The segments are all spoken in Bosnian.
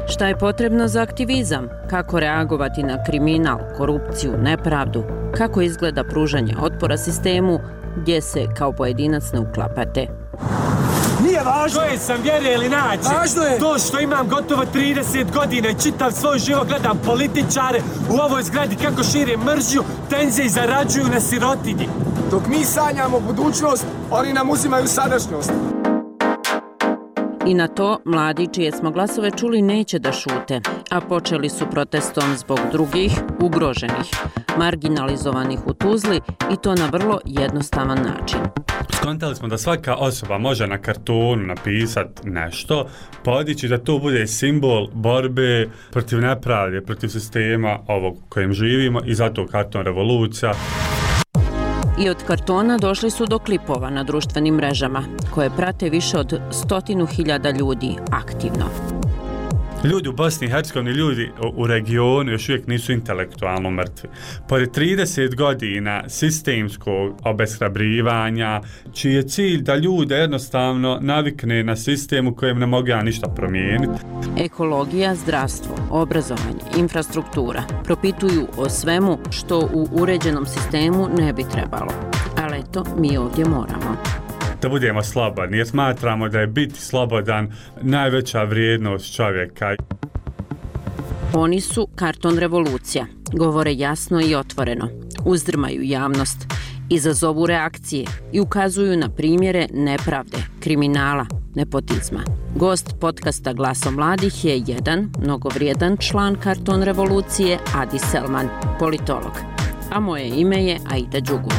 Šta je potrebno za aktivizam? Kako reagovati na kriminal, korupciju, nepravdu? Kako izgleda pružanje otpora sistemu gdje se kao pojedinac ne uklapate? Nije važno. To je sam vjere ili naći. Važno je. To što imam gotovo 30 godina i čitav svoj život gledam političare u ovoj zgradi kako šire mržnju, tenzije i zarađuju na sirotinji. Dok mi sanjamo budućnost, oni nam uzimaju sadašnjost. I na to mladi čije smo glasove čuli neće da šute, a počeli su protestom zbog drugih, ugroženih, marginalizovanih u Tuzli i to na vrlo jednostavan način. Skontali smo da svaka osoba može na kartonu napisati nešto, podići da to bude simbol borbe protiv nepravde, protiv sistema ovog u kojem živimo i zato karton revolucija. I od kartona došli su do klipova na društvenim mrežama, koje prate više od 100.000 ljudi aktivno. Ljudi u Bosni i Hercegovini, ljudi u regionu još uvijek nisu intelektualno mrtvi. Pored 30 godina sistemskog obeshrabrivanja, čiji je cilj da ljude jednostavno navikne na sistem u kojem ne mogu ja ništa promijeniti. Ekologija, zdravstvo, obrazovanje, infrastruktura propituju o svemu što u uređenom sistemu ne bi trebalo. Ali eto, mi ovdje moramo. Da budemo slobodni, jer smatramo da je biti slobodan najveća vrijednost čovjeka. Oni su karton revolucija, govore jasno i otvoreno, uzdrmaju javnost, izazovu reakcije i ukazuju na primjere nepravde, kriminala, nepotizma. Gost podcasta Glasom mladih je jedan mnogovrijedan član karton revolucije Adi Selman, politolog. A moje ime je Aida Đugur.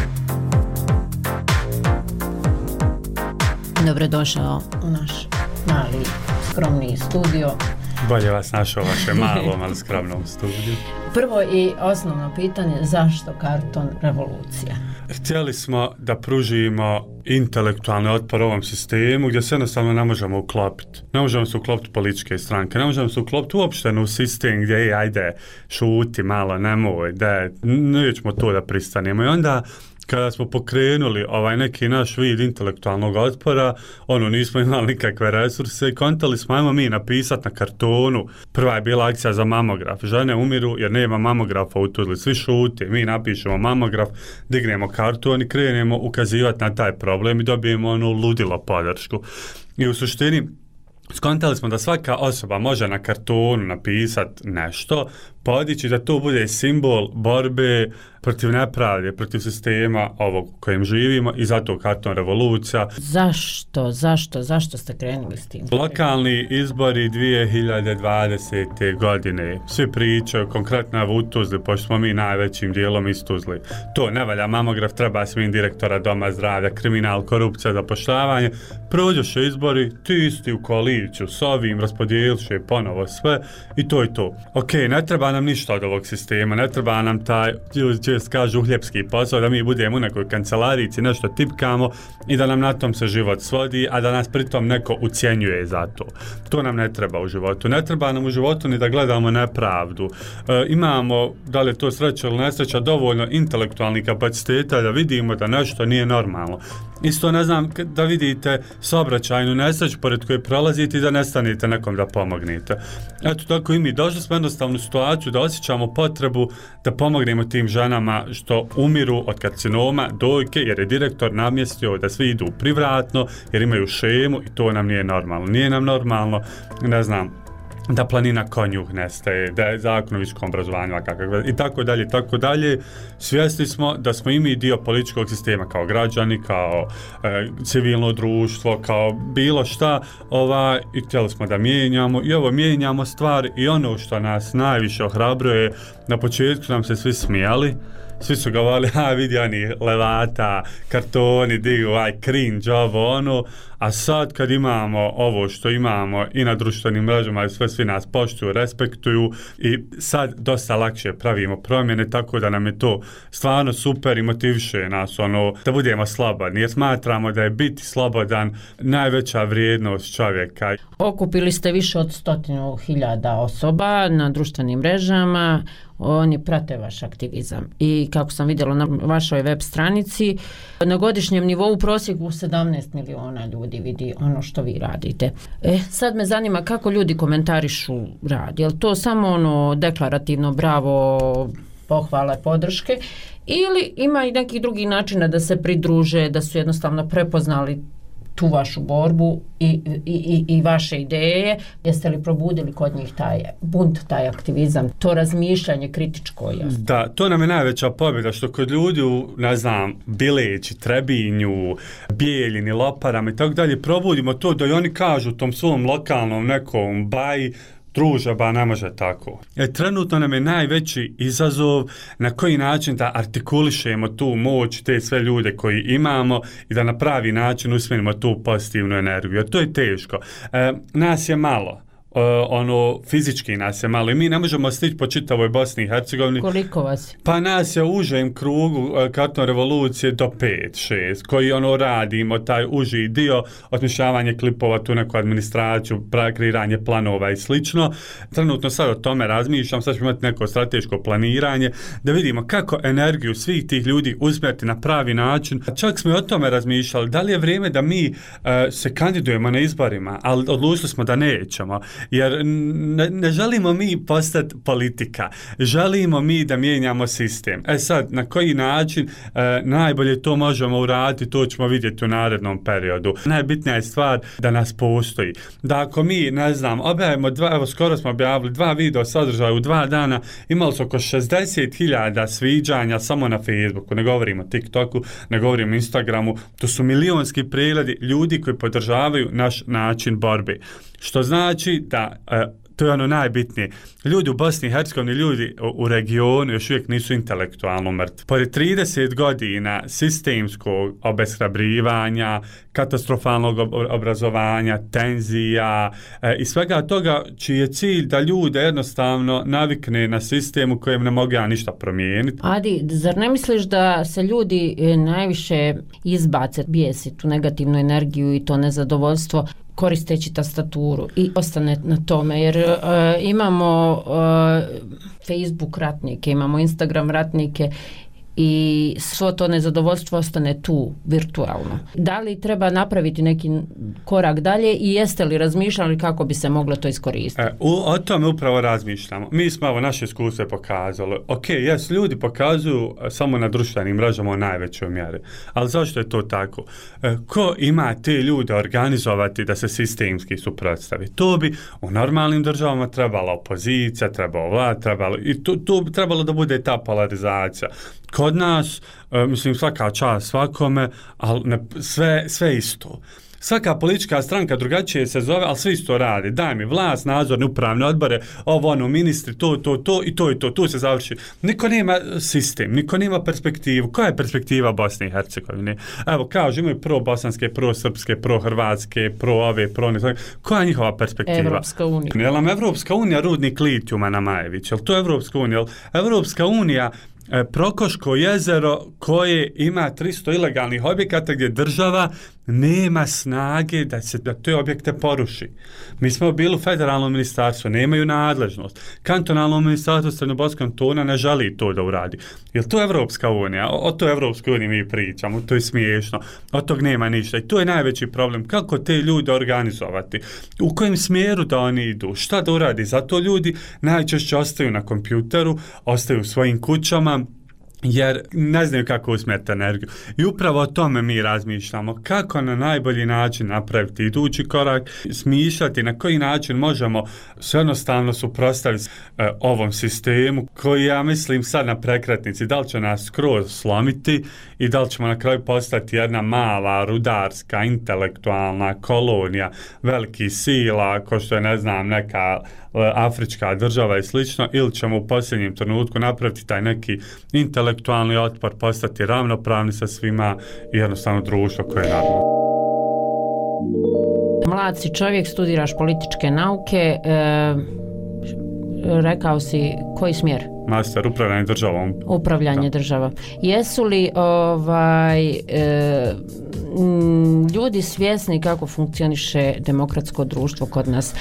Dobrodošao u naš mali, skromni studio. Bolje vas našao u vašem malom, ali skromnom studiju. Prvo i osnovno pitanje, zašto karton revolucija? Htjeli smo da pružimo intelektualni otpor ovom sistemu gdje se jednostavno ne možemo uklopiti. Ne možemo se uklopiti političke stranke, ne možemo se uklopiti uopšte u sistem gdje je, ajde, šuti malo, nemoj, da nećemo to da pristanemo. I onda kada smo pokrenuli neki naš vid intelektualnog otpora, nismo imali nikakve resurse i kontali smo, ajmo mi napisati na kartonu. Prva je bila akcija za mamograf. Žene umiru jer nema mamografa u Tuzli. Svi šute, mi napišemo mamograf, dignemo karton i krenemo ukazivati na taj problem i dobijemo ludilo podršku. I u suštini skontali smo da svaka osoba može na kartonu napisati nešto, podići da to bude simbol borbe protiv nepravde, protiv sistema ovog u kojem živimo i zato karton revolucija. Zašto ste krenuli s tim? Lokalni izbori 2020. godine. Svi pričaju konkretno u Tuzli, pošto smo mi najvećim dijelom iz Tuzli. To ne valja mamograf, treba smin direktora doma zdravlja, kriminal, korupcija, zapošljavanje. Prođoše izbori, ti isti u koaliciju s ovim, raspodijeliše ponovo sve i to je to. Ok, ne treba nam ništa od ovog sistema, ne treba nam taj, čest kažu, uhljepski posao, da mi budemo u nekoj kancelarici, nešto tipkamo i da nam na tom se život svodi, a da nas pritom neko ucjenjuje za to. To nam ne treba u životu. Ne treba nam u životu ni da gledamo nepravdu. Imamo, da li je to sreća ili nesreća, dovoljno intelektualnih kapaciteta da vidimo da nešto nije normalno. Isto ne znam da vidite saobraćajnu nesreću pored koje prolazite i da ne stanete nekom da pomognete. Eto tako i mi došli smo jednostavnu situaciju da osjećamo potrebu da pomognemo tim ženama što umiru od karcinoma dojke jer je direktor namjestio da svi idu privratno jer imaju šemu i to nam nije normalno. Nije nam normalno, ne znam, da planina konjuh nestaje, da je zakon o visokom obrazovanju i tako dalje. Svjesni smo da smo i mi dio političkog sistema kao građani, kao civilno društvo, kao bilo šta, i htjeli smo da mijenjamo i mijenjamo stvari i ono što nas najviše ohrabruje, na početku nam se svi smijali. Svi su govorili, vidi oni levata, kartoni, cringe, a sad kad imamo ovo što imamo i na društvenim mrežama i svi nas poštuju, respektuju i sad dosta lakše pravimo promjene, tako da nam je to stvarno super i motiviše nas da budemo slobodni, jer smatramo da je biti slobodan najveća vrijednost čovjeka. Okupili ste više od 100.000 osoba na društvenim mrežama, oni prate vaš aktivizam. I kako sam vidjela na vašoj web stranici, na godišnjem nivou prosjeku 17 miliona ljudi vidi ono što vi radite. Sad me zanima kako ljudi komentarišu rad. Je li to samo ono deklarativno bravo, pohvale, podrške, ili ima i neki drugi način da se pridruže, da su jednostavno prepoznali tu vašu borbu i vaše ideje? Jeste li probudili kod njih taj bunt, taj aktivizam, to razmišljanje kritičko? Da, to nam je najveća pobjeda, što kod ljudi u, ne znam, Bileći, Trebinju, Bijeljini, Loparama i tako dalje, probudimo to da i oni kažu tom svom lokalnom nekom baji, druže, ba ne može tako. Trenutno nam je najveći izazov na koji način da artikulišemo tu moć, te sve ljude koji imamo i da na pravi način usmjerimo tu pozitivnu energiju. Jer to je teško. Nas je malo. Fizički nas je malo i mi ne možemo stići po čitavoj Bosni i Hercegovini. Koliko vas? Pa nas je u užem krugu Karton revolucije do 5-6 koji radimo taj uži dio, osmišljavanje klipova, tu neku administraciju, kreiranje planova i slično. Trenutno sad o tome razmišljam, sad ćemo imati neko strateško planiranje da vidimo kako energiju svih tih ljudi usmjeriti na pravi način. Čak smo i o tome razmišljali, da li je vrijeme da mi se kandidujemo na izborima, ali odlučili smo da nećemo. Jer ne želimo mi postati politika, želimo mi da mijenjamo sistem. Sad, na koji način najbolje to možemo uraditi, to ćemo vidjeti u narednom periodu. Najbitnija je stvar da nas postoji. Da ako mi, ne znam, objavimo skoro smo objavili 2 video sadržaja u 2 dana, imali su oko 60.000 sviđanja samo na Facebooku, ne govorimo o TikToku, ne govorimo o Instagramu, to su milionski pregledi ljudi koji podržavaju naš način borbe. Što znači da, to je ono najbitnije, ljudi u Bosni i Hercegovini, ljudi u regionu još uvijek nisu intelektualno mrtvi. Pored 30 godina sistemskog obeshrabrivanja, katastrofalnog obrazovanja, tenzija i svega toga, čiji je cilj da ljude jednostavno navikne na sistem u kojem ne mogu ja ništa promijeniti. Adi, zar ne misliš da se ljudi najviše izbace, bijesi tu negativnu energiju i to nezadovoljstvo koristeći tastaturu i ostane na tome, jer imamo Facebook ratnike, imamo Instagram ratnike i svo to nezadovoljstvo ostane tu virtualno. Da li treba napraviti neki korak dalje i jeste li razmišljali kako bi se moglo to iskoristiti? O tome upravo razmišljamo. Mi smo ovo naše iskustvo pokazali. Ljudi pokazuju samo na društvenim mrežama u najvećoj mjeri. Ali zašto je to tako? Ko ima te ljude organizovati da se sistemski suprotstavi? To bi u normalnim državama trebala opozicija, trebala vlada, trebalo da bude ta polarizacija. Kod nas, mislim, svaka čast svakome, ali sve isto. Svaka politička stranka drugačije se zove, ali sve isto radi. Daj mi vlast, nadzorne upravne odbore, ministri, to i to, tu se završi. Niko nema sistem, niko nema perspektivu. Koja je perspektiva Bosne i Hercegovine? Evo, kažu, imaju pro-bosanske, pro-srpske, pro-hrvatske, pro-ove, pro-ne. Koja je njihova perspektiva? Evropska unija. Je li nam Evropska unija rudnik litijuma na Majević? Je li to Evropska unija? Evropska unija Prokoško jezero koje ima 300 ilegalnih objekata gdje država nema snage da te objekte poruši. Mi smo bili u federalnom ministarstvu, nemaju nadležnost. Kantonalno ministarstvo Srednjoboskog kantona ne želi to da uradi. Jel to Evropska unija? O toj Evropskoj uniji mi pričamo, to je smiješno. Od tog nema ništa. I to je najveći problem. Kako te ljude organizovati? U kojem smjeru da oni idu? Šta da uradi? Zato ljudi najčešće ostaju na kompjuteru, ostaju u svojim kućama, jer ne znaju kako usmjeriti energiju. I upravo o tome mi razmišljamo. Kako na najbolji način napraviti idući korak, smišljati na koji način možemo se jednostavno suprotstaviti ovom sistemu koji, ja mislim, sad na prekretnici, da li će nas skroz slomiti i da li ćemo na kraju postati jedna mala, rudarska, intelektualna kolonija velikih sila, ko što je, ne znam, neka afrička država i slično, ili ćemo u posljednjem trenutku napraviti taj neki intelektualni otpor, postati ravnopravni sa svima i jednostavno društvo koje je normalno. Mlad si čovjek, studiraš političke nauke, rekao si koji smjer? Master, upravljanje državom. Upravljanje državom. Jesu li ljudi svjesni kako funkcioniše demokratsko društvo kod nas,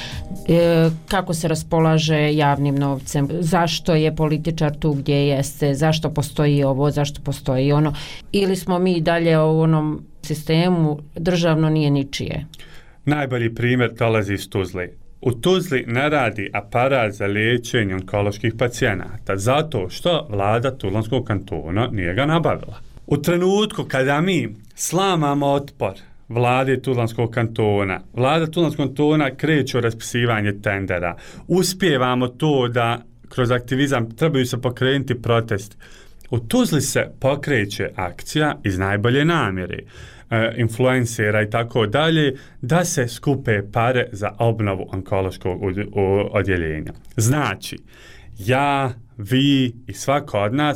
kako se raspolaže javnim novcem, zašto je političar tu gdje jeste, zašto postoji ovo, zašto postoji ono, ili smo mi dalje u onom sistemu državno nije ničije? Najbolji primjer dolazi iz Tuzle. U Tuzli ne radi aparat za liječenje onkoloških pacijenata zato što vlada Tuzlanskog kantona nije ga nabavila. U trenutku kada mi slamamo otpor vlade Tuzlanskog kantona, vlada Tuzlanskog kantona kreće u raspisivanje tendera, uspijevamo to da kroz aktivizam trebaju se pokrenuti protesti. U Tuzli se pokreće akcija iz najbolje namjere, influencera i tako dalje, da se skupe pare za obnovu onkološkog odjeljenja. Znači, ja, vi i svako od nas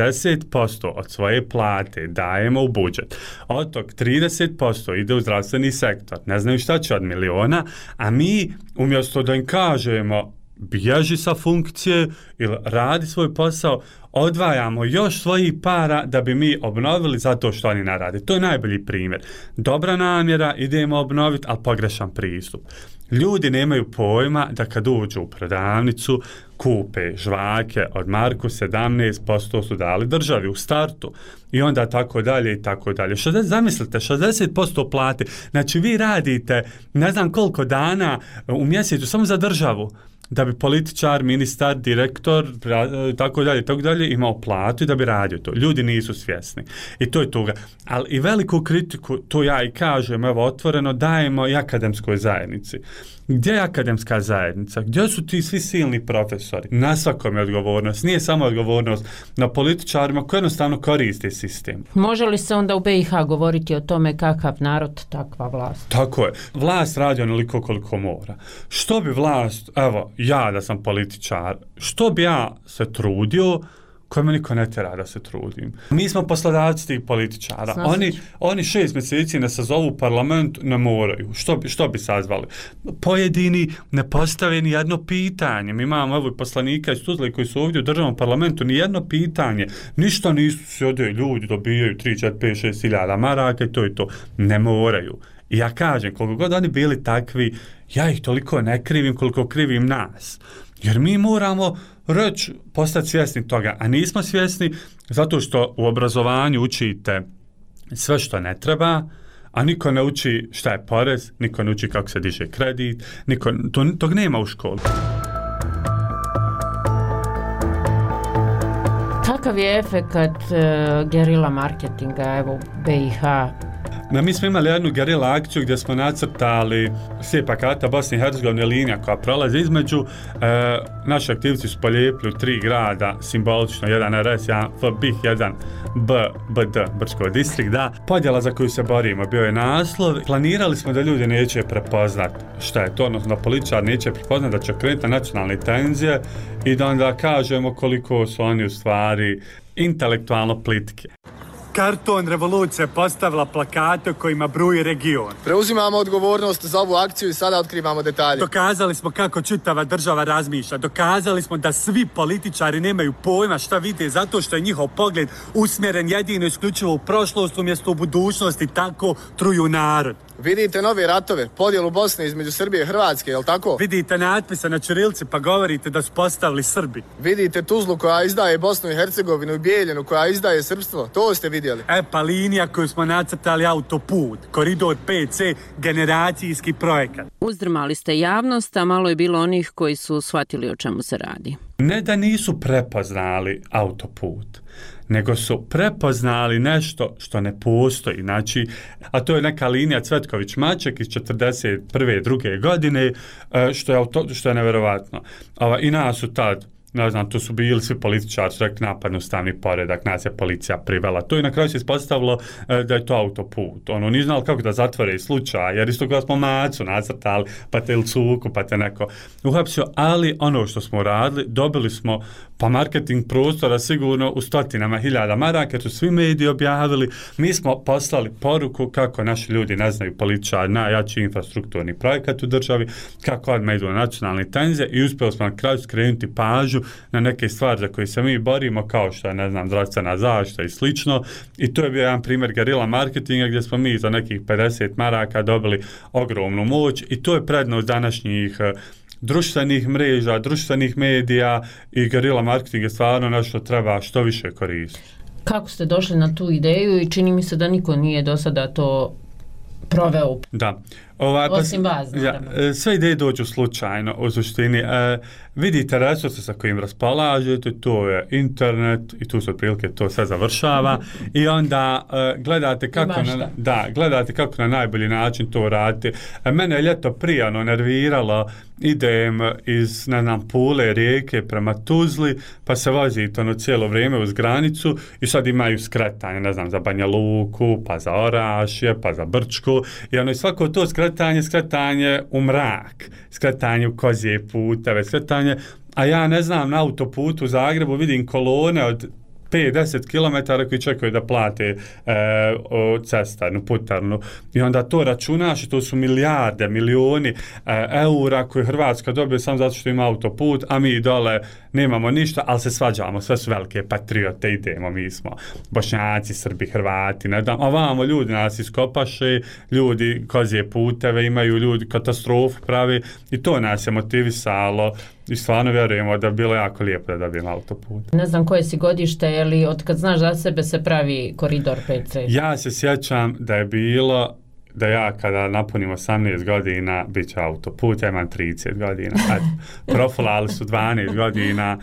60% od svoje plate dajemo u budžet. Od tog 30% ide u zdravstveni sektor. Ne znaju šta će od miliona, a mi umjesto da im kažemo bježi sa funkcije ili radi svoj posao, odvajamo još svojih para da bi mi obnovili zato što oni ne rade. To je najbolji primjer. Dobra namjera, idemo obnoviti, ali pogrešan pristup. Ljudi nemaju pojma da kad uđu u prodavnicu, kupe žvake od marku 17% su dali državi u startu i onda tako dalje i tako dalje. Zamislite, 60% plate. Znači vi radite ne znam koliko dana u mjesecu samo za državu, da bi političar, ministar, direktor, tako dalje, imao platu i da bi radio to. Ljudi nisu svjesni. I to je toga. Ali i veliku kritiku, to ja i kažem, evo otvoreno, dajemo i akademskoj zajednici. Gdje je akademska zajednica? Gdje su ti svi silni profesori? Na svakom je odgovornost. Nije samo odgovornost na političarima koji jednostavno koriste sistem. Može li se onda u BiH govoriti o tome kakav narod, takva vlast? Tako je. Vlast radi onoliko koliko mora. Što bi vlast, evo, ja da sam političar, što bi ja se trudio, koje me niko ne tjera da se trudim. Mi smo poslodavci tih političara. Oni 6 mjeseci ne sazovu u parlament, ne moraju. Što bi sazvali? Pojedini ne postave ni jedno pitanje. Mi imamo evo poslanika iz Tuzle koji su ovdje u državnom parlamentu, ni jedno pitanje. Ništa nisu se ovdje ljudi dobijaju 3, 4, 5, 6 hiljada maraka i to. Ne moraju. I ja kažem, koliko god oni bili takvi, ja ih toliko ne krivim koliko krivim nas. Jer mi moramo reći, postati svjesni toga, a nismo svjesni zato što u obrazovanju učite sve što ne treba, a niko ne uči šta je porez, niko ne uči kako se diže kredit, tog nema u školi. Kakav je efekat gerila marketinga evo BiH? Mi smo imali jednu gerila akciju gdje smo nacrtali slijepa karta Bosne i Hercegovine, linija koja prolazi između. Naši aktivci su polijepili u 3 grada, simbolično, jedan RS, jedan FBIH, jedan BD, Brčko distrikt, da. Podjela za koju se borimo, bio je naslov. Planirali smo da ljudi neće prepoznat šta je to, odnosno da političar neće prepoznat da će krenuti nacionalne tenzije i da onda kažemo koliko su oni u stvari intelektualno plitke. Karton revolucija postavila plakate kojima bruji region. Preuzimamo odgovornost za ovu akciju i sada otkrivamo detalje. Dokazali smo kako čitava država razmišlja. Dokazali smo da svi političari nemaju pojma šta vide zato što je njihov pogled usmjeren jedino isključivo u prošlost umjesto u budućnost i tako truju narod. Vidite nove ratove, podjelu Bosne između Srbije i Hrvatske, jel tako? Vidite natpise na ćirilci pa govorite da su postavili Srbi. Vidite Tuzlu koja izdaje Bosnu i Hercegovinu i Bijeljinu koja izdaje srpstvo, to ste vidjeli. Pa linija koju smo nacrtali autoput, koridor 5C, generacijski projekat. Uzdrmali ste javnost, a malo je bilo onih koji su shvatili o čemu se radi. Ne da nisu prepoznali autoput, nego su prepoznali nešto što ne postoji. Znači, a to je neka linija Cvetković-Maček iz 41. druge godine, što je nevjerovatno. I nas su tad, ne znam, tu su bili svi političari, su rekli napad na ustavni poredak, nas je policija privela. To i na kraju se ispostavilo da je to autoput. Nije znali kako da zatvore slučaj, jer isto kada smo Macu nacrtali, pa te ili Cuku, pa te neko uhapsio, ali ono što smo radili, dobili smo pa marketing prostora sigurno u stotinama hiljada maraka, jer su svi mediji objavili. Mi smo poslali poruku kako naši ljudi ne znaju političari najjači infrastrukturni projekat u državi, kako odmah idu na nacionalne tenzije i uspjeli smo na kraju skrenuti pažnju na neke stvari za koje se mi borimo, kao što je, ne znam, zdravstvena zaštita i slično. I to je bio jedan primjer gerila marketinga gdje smo mi za nekih 50 maraka dobili ogromnu moć i to je prednost današnjih društvenih mreža, društvenih medija i gerila marketing je stvarno nešto treba što više koristiti. Kako ste došli na tu ideju i čini mi se da niko nije do sada to proveo? Da. Osim vas, naravno. Sve ideje dođu slučajno, u suštini. Vidite resurse sa kojim raspolažete, to je internet i tu se otprilike to sve završava i onda gledate kako na najbolji način to radite. Mene je ljeto prije nerviralo, idem iz, ne znam, Pule, Rijeke prema Tuzli, pa se vozite cijelo vrijeme uz granicu i sad imaju skretanje, ne znam, za Banja Luku, pa za Orašje, pa za Brčku i svako to skretanje u mrak, skretanje u kozje puteve, skretanje, a ja ne znam, na autoputu u Zagrebu vidim kolone od 5-10 km koji čekaju da plate cestarnu, putarnu. I onda to računaš i to su milijarde, milioni eura koje Hrvatska dobije samo zato što ima autoput, a mi dole nemamo ništa, ali se svađamo, sve su velike patriote, idemo, mi smo Bošnjaci, Srbi, Hrvati, ne znam, ovamo ljudi nas iskopaše, ljudi kozje puteve imaju, ljudi katastrofu pravi i to nas je motivisalo i stvarno vjerujemo da bi bilo jako lijepo da dobijemo autoput. Ne znam koje si godište, je li od kad znaš za sebe se pravi koridor 5C? Ja se sjećam da je bilo da ja kada napunim 18 godina bit će autoput, ja imam 30 godina. Profilali su 12 godina,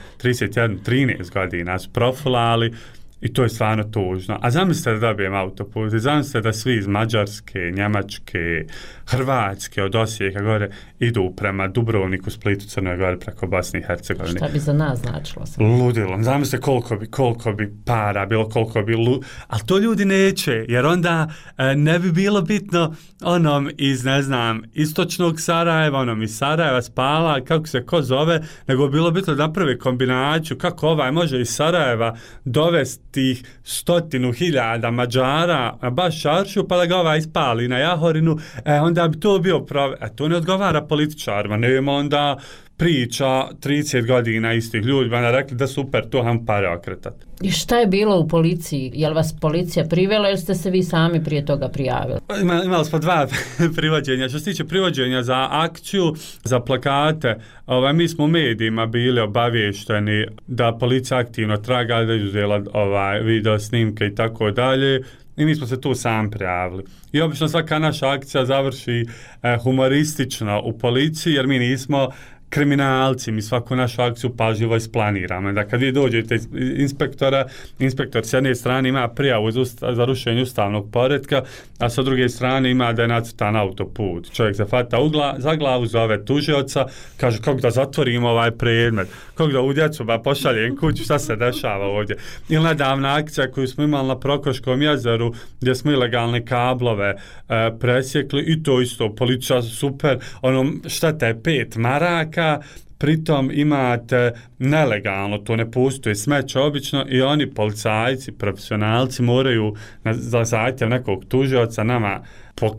13 godina su profilali i to je stvarno tužno. A zamislite da dobijem autoput, zamislite da svi iz Mađarske, Njemačke, Hrvatske, od Osijeka gore idu prema Dubrovniku, Splitu, Crnoj Gori preko Bosne i Hercegovine. Šta bi za nas značilo? Ludilo. Zamislite koliko bi para bilo, ali to ljudi neće, jer onda ne bi bilo bitno onom iz, ne znam, istočnog Sarajeva, onom iz Sarajeva, Spala, kako se ko zove, nego bi bilo bitno da naprave kombinaciju kako ovaj može iz Sarajeva dovesti tih 100.000 Mađara na baš čaršiju pa da ga ovaj ispali na Jahorinu, onda bi to bio to ne odgovara političarima, nema onda priča 30 godina istih ljudi, onda rekli da super, to ham pare okretati. I šta je bilo u policiji? Je li vas policija privela ili ste se vi sami prije toga prijavili? Imali smo 2 privođenja. Što se tiče privođenja za akciju, za plakate, mi smo u medijima bili obavješteni da policija aktivno traga, da je uzela video snimke i tako dalje. I mi smo se tu sam prijavili. I obično svaka naša akcija završi humoristično u policiji, jer mi nismo kriminalci, mi svaku našu akciju pažljivo isplaniramo. Da kad vi dođete inspektora, inspektor s jedne strane ima prijavu za rušenje ustavnog poretka, a sa druge strane ima da je nacrtan autoput. Čovjek se hvata za glavu, zove tužioca, kaže kako da zatvorimo ovaj predmet, kako da u djecu pošaljem kuću, šta se dešava ovdje. Ili nedavna akcija koju smo imali na Prokoškom jezeru, gdje smo ilegalne kablove presjekli i to isto, policija super, šteta je 5 maraka, pritom imate nelegalno, to ne postoji smeće obično i oni policajci, profesionalci moraju za zahtjev nekog tužioca nama po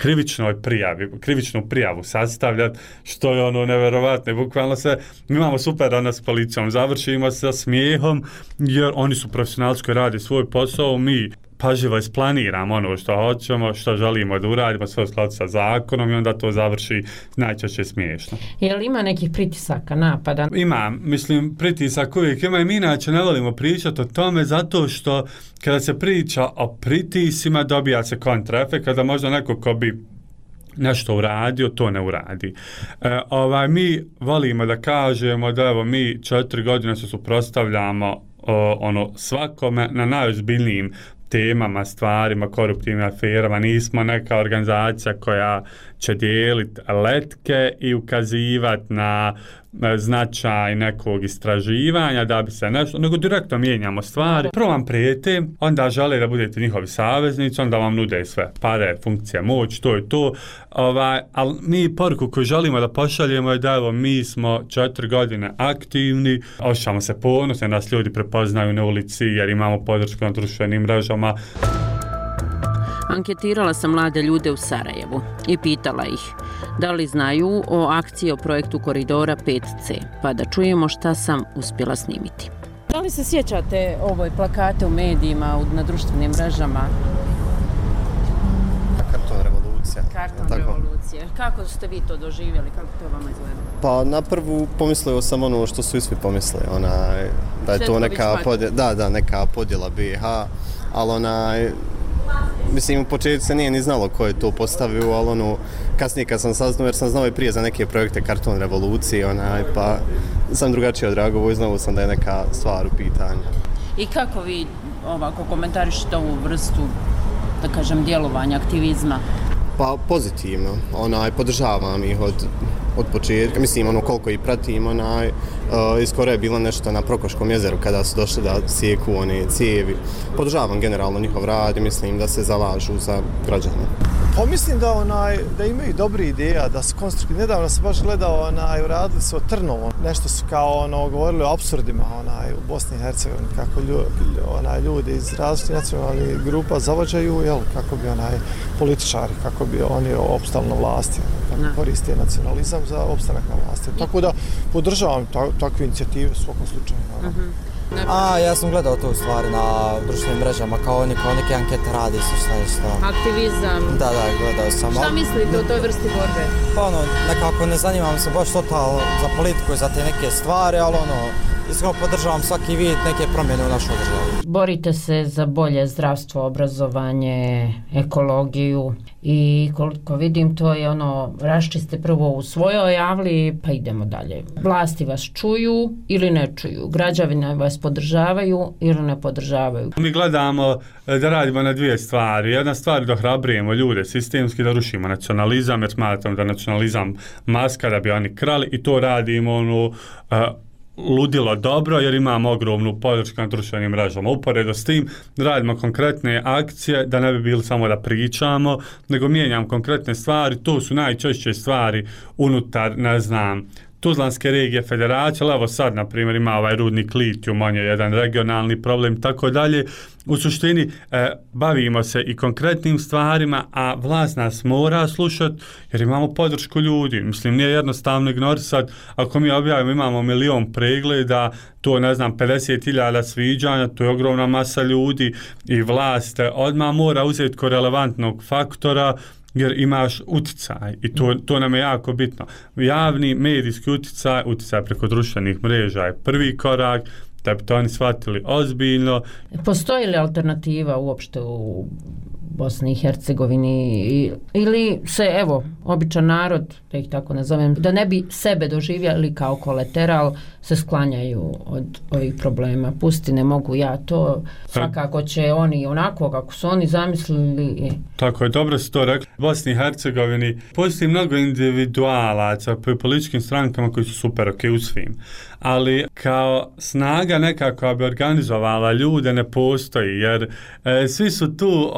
krivičnu prijavu sastavljati, što je neverovatno. Bukvalno mi imamo super s policijom, završimo sa smijehom jer oni su profesionalci koji rade svoj posao, mi pažljivo isplaniramo ono što hoćemo, što želimo da uradimo, sve u skladu sa zakonom i onda to završi najčešće smiješno. Je li ima nekih pritisaka, napada? Ima, mislim, pritisak uvijek ima i mi inače ne volimo pričati o tome zato što kada se priča o pritisima dobija se kontraefekt, kada možda neko ko bi nešto uradio, to ne uradi. Mi volimo da kažemo da evo mi 4 godine se suprotstavljamo svakome na najozbiljnijim temama, stvarima, koruptivnim aferama. Nismo neka organizacija koja će dijeliti letke i ukazivati na značaj nekog istraživanja da bi se nešto, nego direktno mijenjamo stvari. Prvo vam prijete, onda žele da budete njihovi saveznici, onda vam nude sve pare, funkcija, moć, to je to. Ali mi poruku koju želimo da pošaljemo je da evo mi smo 4 godine aktivni, osjećamo se ponosno, nas ljudi prepoznaju na ulici jer imamo podršku na društvenim mrežama. Anketirala sam mlade ljude u Sarajevu i pitala ih da li znaju o akciji o projektu Koridora 5C, pa da čujemo šta sam uspjela snimiti. Da li se sjećate ovoj plakate u medijima, na društvenim mrežama? Karton revolucija. Karton revolucije. Kako ste vi to doživjeli? Kako to vama izgleda? Pa na prvu pomislio sam ono što su i svi pomislili, da je to neka podjela BiH, ali mislim, u početku se nije ni znalo ko je to postavio, ali kasnije kad sam saznao, jer sam znao i prije za neke projekte Karton revolucije, pa sam drugačije odreagovao i znao sam da je neka stvar u pitanju. I kako vi ovako komentarišete ovu vrstu, da kažem, djelovanja, aktivizma? Pa pozitivno, podržavam ih od početka, mislim koliko ih pratim, skoro je bilo nešto na Prokoškom jezeru kada su došli da sjeku one cijevi. Podržavam generalno njihov rad i mislim da se zalažu za građane. Pa mislim da imaju dobri ideja, da su konstruktivni. Nedavno sam baš gledao, radili su o Trnovom, nešto su kao govorili o apsurdima u Bosni i Hercegovini, kako ljudi iz različitih nacionalnih grupa zavađaju, kako bi političari, kako bi oni opstali na vlasti, kako koriste nacionalizam za opstanak na vlasti. Tako da podržavam takve inicijative u svakom slučaju. Ja sam gledao to u stvari na društvenim mrežama, kao neke ankete radi se šta. Aktivizam. Da, gledao sam. Šta mislite o toj vrsti borbe? Pa nekako ne zanimam se baš totalno za politiku i za te neke stvari, ali iskreno podržavam svaki vid neke promjene u našoj državi. Borite se za bolje zdravstvo, obrazovanje, ekologiju i koliko vidim to je raščiste prvo u svojoj javli pa idemo dalje. Vlasti vas čuju ili ne čuju, građani vas podržavaju ili ne podržavaju. Mi gledamo da radimo na dvije stvari. Jedna stvar da ohrabrujemo ljude sistemski, da rušimo nacionalizam, jer smatram da nacionalizam maska da bi oni krali i to radimo ludilo dobro jer imamo ogromnu podršku na društvenim mrežama. Uporedo s tim radimo konkretne akcije da ne bi bili samo da pričamo, nego mijenjam konkretne stvari. To su najčešće stvari unutar, Tuzlanske regije federacije, ali evo sad, na primjer, ima ovaj rudnik litijum, on je jedan regionalni problem, tako dalje. U suštini, bavimo se i konkretnim stvarima, a vlast nas mora slušati jer imamo podršku ljudi. Mislim, nije jednostavno ignorisati. Ako mi objavimo, imamo 1.000.000 pregleda, to 50.000 sviđanja, to je ogromna masa ljudi i vlast odmah mora uzeti ko relevantnog faktora, jer imaš utjecaj i to nam je jako bitno. Javni medijski utjecaj preko društvenih mreža je prvi korak da bi to oni shvatili ozbiljno. Postoji li alternativa uopšte u Bosni i Hercegovini ili se, običan narod, da ih tako nazovem, da ne bi sebe doživjeli kao kolateral, se sklanjaju od ovih problema. Pusti, ne mogu ja to, svakako će oni onako kako su oni zamislili. Tako je, dobro si to rekli. U Bosni i Hercegovini postoji mnogo individualaca po političkim strankama koji su super u svim. Ali kao snaga nekako bi organizovala ljude ne postoji, jer svi su tu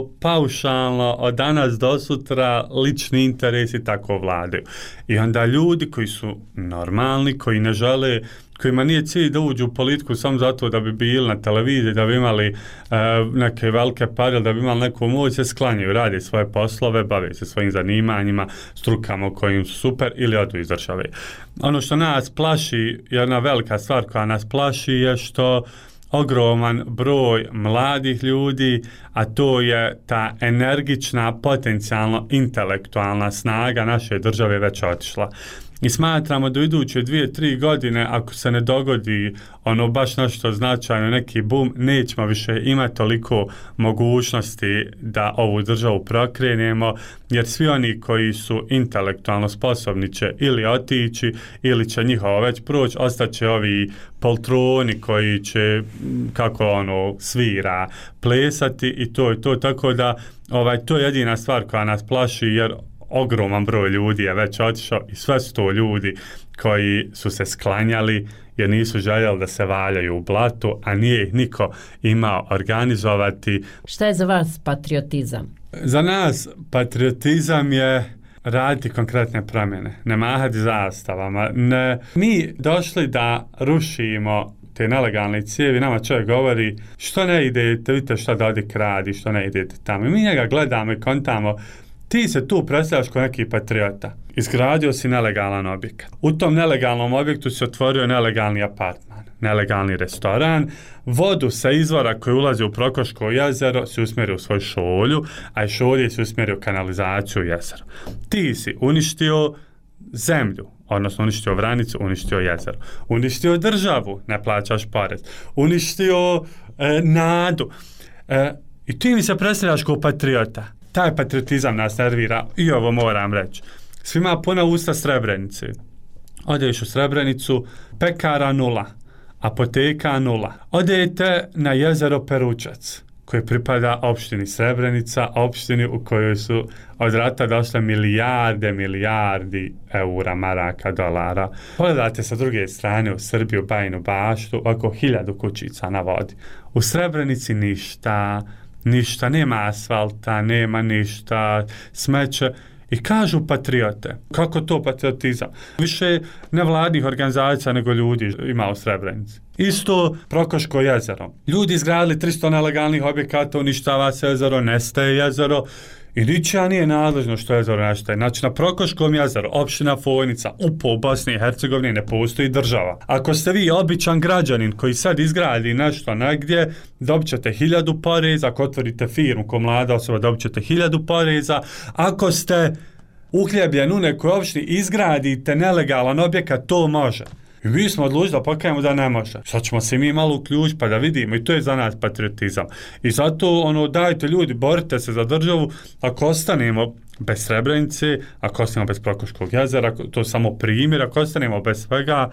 paušalno od danas do sutra lični interesi tako vladaju. I onda ljudi koji su normalni, koji ne žele, kojima nije cilj da uđu u politiku samo zato da bi bili na televiziji, da bi imali neke velike pare, da bi imali neku moć, se sklanjaju, rade svoje poslove, bave se svojim zanimanjima, strukama u kojim su super ili odu iz države. Ono što nas plaši, jedna velika stvar koja nas plaši je što ogroman broj mladih ljudi, a to je ta energična, potencijalno intelektualna snaga naše države već otišla. I smatramo da u iduće 2-3 godine, ako se ne dogodi baš nešto značajno, neki boom, nećemo više imati toliko mogućnosti da ovu državu prokrenemo, jer svi oni koji su intelektualno sposobni će ili otići, ili će njihovo već proći, ostaće ovi poltroni koji će, kako svira, plesati i to je to, tako da to je jedina stvar koja nas plaši, jer ogroman broj ljudi je već otišao i sve su to ljudi koji su se sklanjali jer nisu željeli da se valjaju u blatu, a nije ih niko imao organizovati. Šta je za vas patriotizam? Za nas patriotizam je raditi konkretne promjene, ne mahati zastavama. Mi došli da rušimo te nelegalne cijevi, nama čovjek govori što ne idete, vidite šta Dodik radi, što ne idete tamo. I mi njega gledamo i kontamo, ti se tu predstavljaš kao neki patriota. Izgradio si nelegalan objekat. U tom nelegalnom objektu se otvorio nelegalni apartman, nelegalni restoran, vodu sa izvora koji ulazi u Prokoško jezero si usmjerio u svoj šolju, a i šolje si usmjerio kanalizaciju u jezero. Ti si uništio zemlju, odnosno uništio Vranicu, uništio jezero, uništio državu, ne plaćaš porez, uništio nadu. I ti mi se predstavljaš kao patriota. Taj patriotizam nas nervira i ovo moram reći. Svima puna usta Srebrenice. Odeš u Srebrenicu, pekara 0, apoteka 0. Odete na jezero Peručac, koje pripada opštini Srebrenica, opštini u kojoj su od rata došle milijardi eura, maraka, dolara. Pogledate sa druge strane u Srbiju, Bajinu Baštu, oko 1000 kućica na vodi. U Srebrenici ništa, nema asfalta, nema ništa, smeće. I kažu patriote. Kako to patriotizam? Više nevladnih organizacija nego ljudi ima u Srebrenici. Isto Prokoško jezero. Ljudi izgradili 300 nelegalnih objekata, uništava se jezero, nestaje jezero i ničija nije nadležno što jezero nestaje. Znači na Prokoškom jezeru, opština Fojnica, u Bosni i Hercegovini ne postoji država. Ako ste vi običan građanin koji sad izgradi nešto negdje, dobit ćete 1000 poreza, ako otvorite firmu ko mlada osoba dobit ćete 1000 poreza, ako ste uhljebljen u nekoj opštini izgradite nelegalan objekat, to može. I mi smo odlučili da pokajemo da ne može. Sad ćemo se mi malo uključiti pa da vidimo i to je za nas patriotizam. I zato dajte ljudi, borite se za državu, ako ostanemo bez Srebrenice, ako ostanemo bez Prokoškog jezera, to je samo primjer, ako ostanemo bez svega,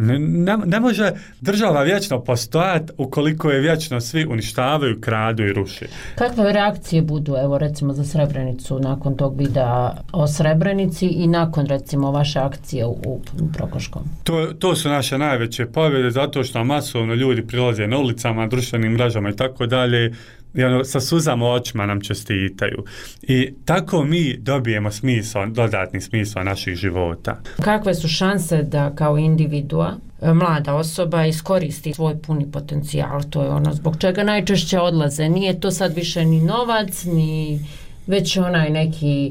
ne može država vječno postojati ukoliko je vječno svi uništavaju, kradu i ruši. Kakve reakcije budu, evo recimo za Srebrenicu nakon tog videa o Srebrenici i nakon recimo vaše akcije u Prokoškom? To su naše najveće pobjede zato što masovno ljudi prilaze na ulicama, društvenim mrežama i tako dalje. I sa suzama u očima nam čestitaju. I tako mi dobijemo dodatni smisao naših života. Kakve su šanse da kao individua, mlada osoba iskoristi svoj puni potencijal? To je ono zbog čega najčešće odlaze. Nije to sad više ni novac, ni već onaj neki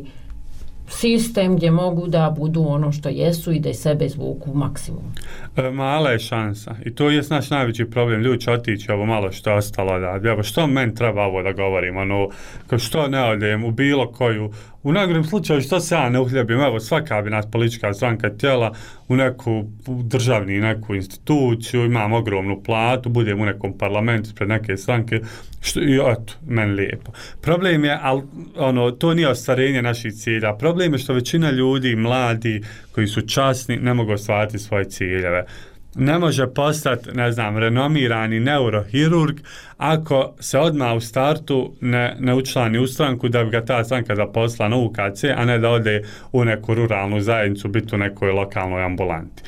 sistem gdje mogu da budu ono što jesu i da iz sebe izvuku maksimum. Mala je šansa i to je naš najveći problem. Ljudi će otići ovo malo što je ostalo da. Evo što meni treba ovo da govorim, što ne odem u bilo koju, u najgorem slučaju što se ja ne uhljebim, evo svaka bi nas politička stranka tijela u neku državni neku instituciju, imam ogromnu platu, budem u nekom parlamentu pred neke stranke, i eto, meni lijepo. Problem je, to nije ostvarenje naših cilja. Problem je što većina ljudi, mladi, koji su časni, ne mogu ostvariti svoje ciljeve. Ne može postati, renomirani neurohirurg ako se odmah u startu ne učlani u stranku da bi ga ta stranka zaposlila na UKC, a ne da ode u neku ruralnu zajednicu, biti u nekoj lokalnoj ambulanti.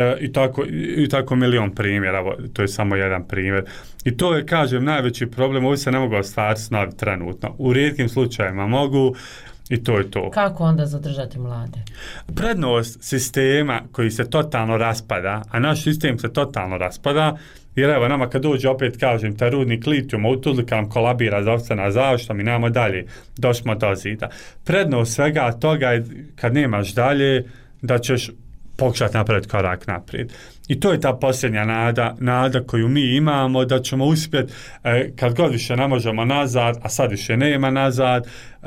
I tako milion primjera, to je samo jedan primjer. I to je, kažem, najveći problem, ovo se ne mogu ostvariti snovi trenutno. U rijetkim slučajevima mogu, i to je to. Kako onda zadržati mlade? Prednost sistema koji se totalno raspada, a naš sistem se totalno raspada, jer evo nama kad dođe opet kažem taj rudnik litijuma u Tuzli kad nam kolabira zdravstvena zaštita, mi nemamo dalje, došli do zida. Prednost svega toga je kad nemaš dalje da ćeš pokušati napraviti korak naprijed. I to je ta posljednja nada koju mi imamo, da ćemo uspjeti, kad god više ne možemo nazad, a sad više nema nazad,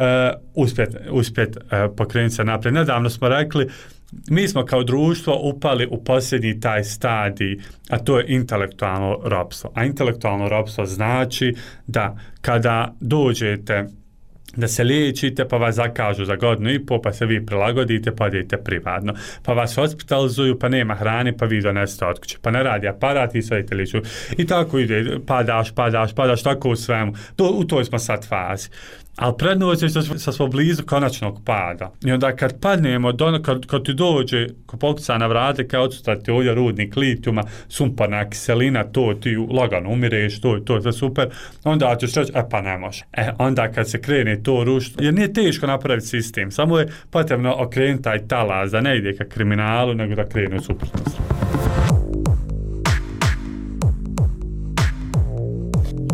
uspjeti pokrenuti se naprijed. Nedavno smo rekli, mi smo kao društvo upali u posljednji taj stadij, a to je intelektualno ropstvo. A intelektualno ropstvo znači da kada dođete da se liječite, pa vas zakažu za 1,5 godinu, pa se vi prilagodite, pa idete privatno. Pa vas hospitalizuju, pa nema hrane, pa vi donesete od kuće. Pa ne radi aparat, vi sadite liču. I tako ide, padaš, tako u svemu. U toj smo sad fazi. Ali prednost je što smo blizu konačnog pada. I onda kad padnemo, kad ti dođe, ko pokuca na vrate, kao odsustrati ovdje rudnik litijuma, sumporna kiselina, to ti lagano umireš, to je sve super, onda ćeš reći, pa ne može. Onda kad se krene to rušiti, jer nije teško napraviti sistem, samo je potrebno okrenuti taj talas, da ne ide ka kriminalu, nego da krene u suprotnost.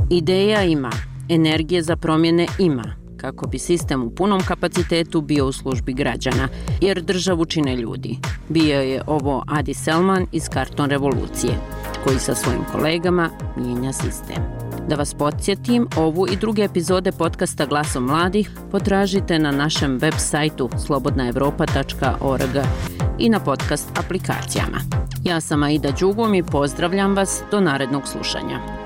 Ideja ima, energije za promjene ima, kako bi sistem u punom kapacitetu bio u službi građana, jer državu čine ljudi. Bio je ovo Adi Selman iz Karton revolucije, koji sa svojim kolegama mijenja sistem. Da vas podsjetim, ovu i druge epizode podcasta Glasom mladih potražite na našem web sajtu slobodnaevropa.org i na podcast aplikacijama. Ja sam Aida Đugum i pozdravljam vas do narednog slušanja.